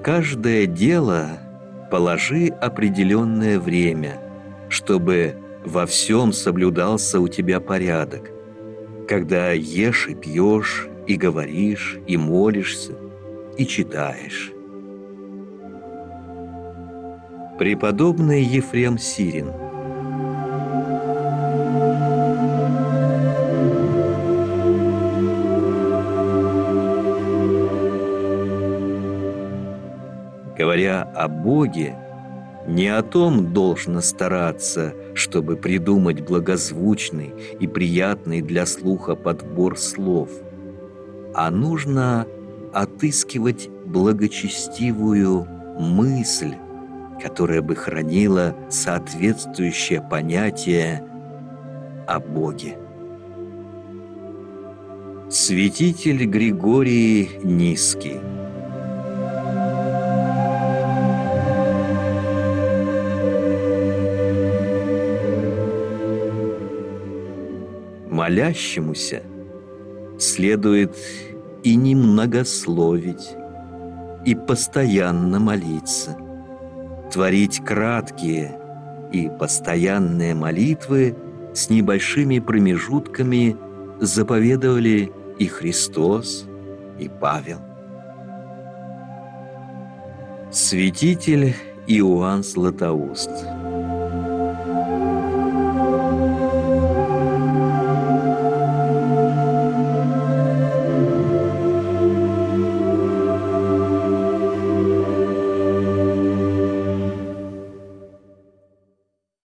каждое дело положи определенное время, чтобы во всем соблюдался у тебя порядок, когда ешь и пьешь, и говоришь, и молишься, и читаешь. Преподобный Ефрем Сирин. Говоря о Боге, не о том должно стараться, чтобы придумать благозвучный и приятный для слуха подбор слов, а нужно отыскивать благочестивую мысль, которая бы хранила соответствующее понятие о Боге. Святитель Григорий Низкий. Молящемуся следует и немногословить, и постоянно молиться, творить краткие и постоянные молитвы с небольшими промежутками заповедовали и Христос, и Павел. Святитель Иоанн Златоуст.